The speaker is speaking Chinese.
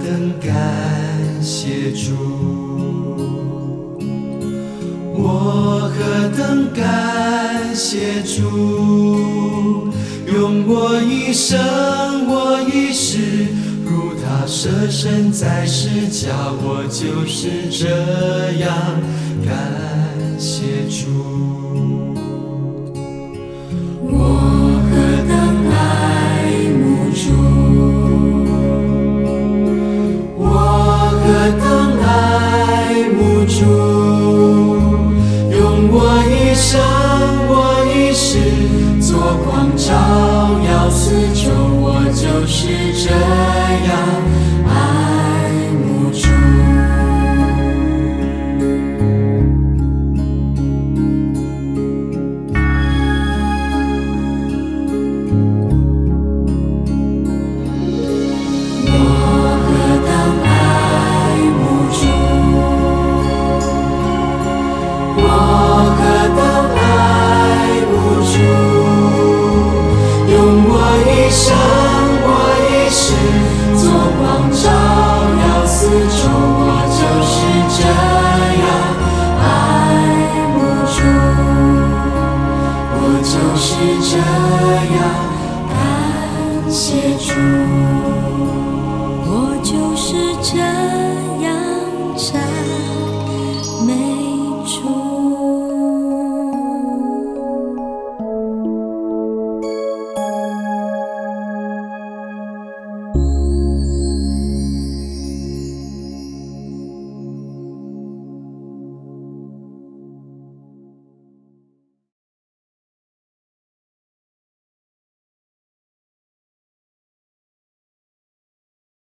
等感谢主，我何等感谢主，用我一生我一世，如他舍身在世，叫我就是这样感谢主。 我何等爱慕主， 我何等爱慕主，用我一生我一世，做光照耀四周，我就是这样爱慕主。就是这样感谢主， 我就是这